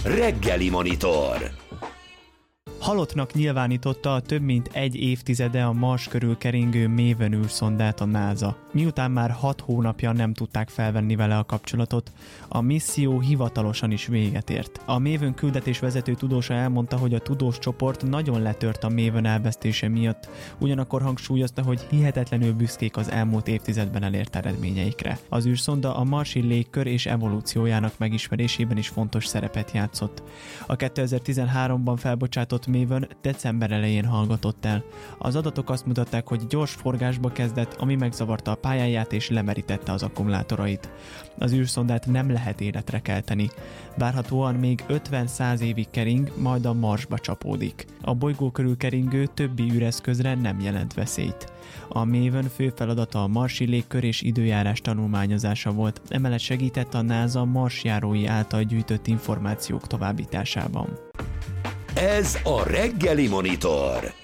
Reggeli Monitor. Halottnak nyilvánította a több mint egy évtizede a Mars körül keringő Maven űrszondát a NASA. Miután már 6 hónapja nem tudták felvenni vele a kapcsolatot, a misszió hivatalosan is véget ért. A Maven küldetés vezető tudósa elmondta, hogy a tudós csoport nagyon letört a Maven elvesztése miatt, ugyanakkor hangsúlyozta, hogy hihetetlenül büszkék az elmúlt évtizedben elért eredményeikre. Az űrszonda a marsi légkör és evolúciójának megismerésében is fontos szerepet játszott. A 2013-ban felbocsátott Maven december elején hallgatott el. Az adatok azt mutatták, hogy gyors forgásba kezdett, ami megzavarta a pályáját és lemerítette az akkumulátorait. Az űrszondát nem lehet életre kelteni. Várhatóan még 50-100 évig kering, majd a Marsba csapódik. A bolygó körül keringő többi űreszközre nem jelent veszélyt. A Maven fő feladata a marsi légkör és időjárás tanulmányozása volt, emellett segített a NASA marsjárói által gyűjtött információk továbbításában. Ez a Reggeli Monitor.